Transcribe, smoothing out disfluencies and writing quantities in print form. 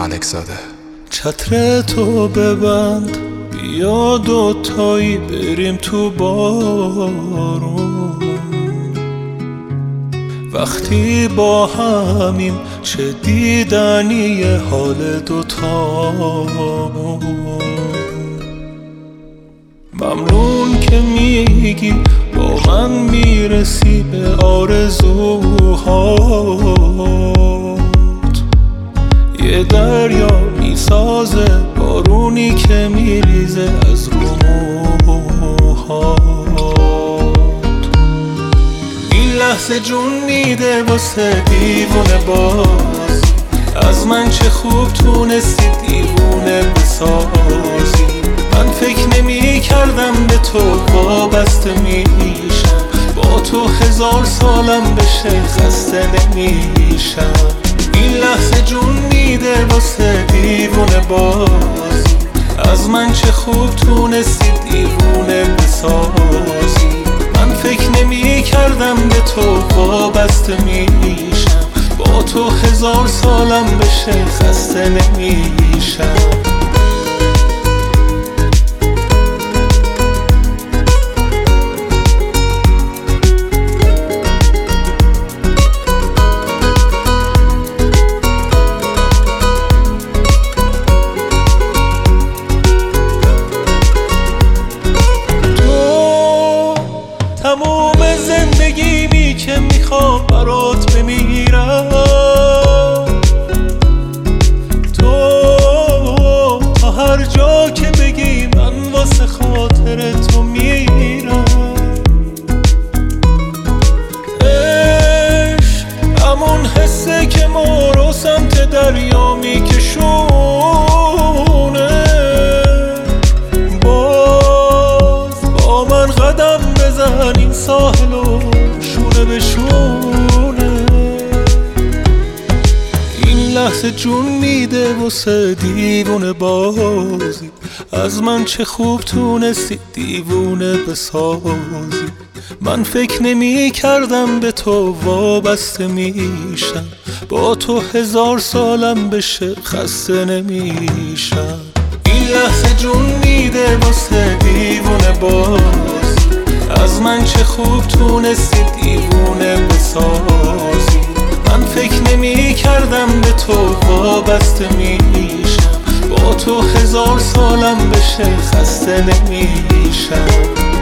ملک زاده. چتر تو ببند بیا دوتایی بریم تو بارون، وقتی با همیم چه دیدنی حال دوتامون. ممنون که میگی با من میرسی به آرزوهات، یه دریا میسازه بارونی که میریزه از رو موهات. این لحظه جون میده واسه دیوونه باز، از من چه خوب تونستی دیوونه بسازی. من فکر نمی کردم به تو وابسته میشم، با تو 1000 سالم بشه خسته نمیشم. این لحظه جون میده واسه دیوونه باز، از من چه خوب تونستی دیوونه بسازی. من فکر نمی کردم به تو وابسته میشم، با تو 1000 سالم بشه خسته نمیشم. تموم زندگیمی که میخوام برات بمیرم، تو تا هر جا که بگی من واسه خاطر تو میرم. عشق همون حسه که ما رو سمت دریا میکشونه، باز با من قدم بزن این ساحل و شونه به شونه. این لحظه جون میده واسه دیوونه بازی، از من چه خوب تونستی دیوونه بسازی. من فکر نمی کردم به تو وابسته میشم، با تو 1000 سالم بشه خسته نمیشم. این لحظه جون میده واسه دیوونه باز، از من چه خوب تونستی دیوونه بسازی. من فکر نمی کردم به تو وابسته میشم، با تو 1000 سالم بشه خسته نمیشم.